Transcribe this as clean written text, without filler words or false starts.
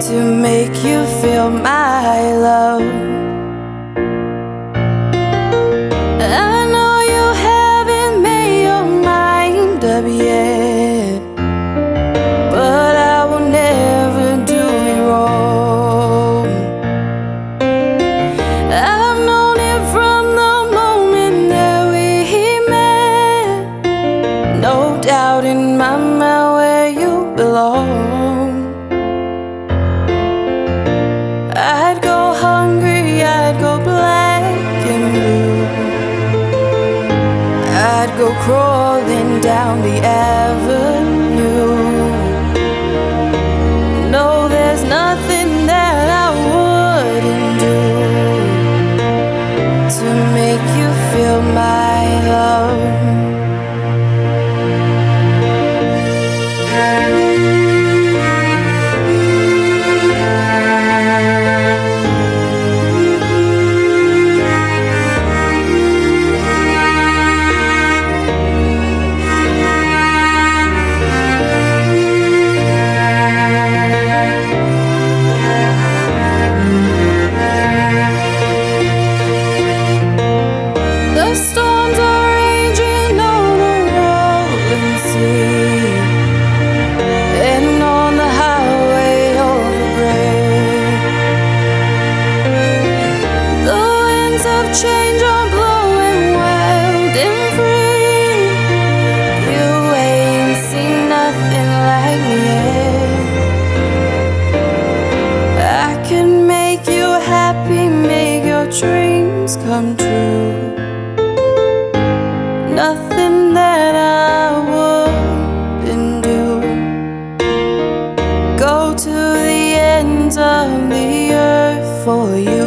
to make you feel my love. I know you haven't made your mind up yet, but I will never do you wrong. I've known it from the moment that we met. No doubt in my mind where you belong. I'd go hungry, I'd go black and blue. I'd go crawling down the avenue. No, there's nothing that I wouldn't do to make you feel my love. The storms are raging on the rolling sea, and on the highway over gray. The winds of change are blowing wild and free. You ain't seen nothing like me yet. I can make you happy, make your dreams come true. Nothing that I wouldn't do. Go to the ends of the earth for you.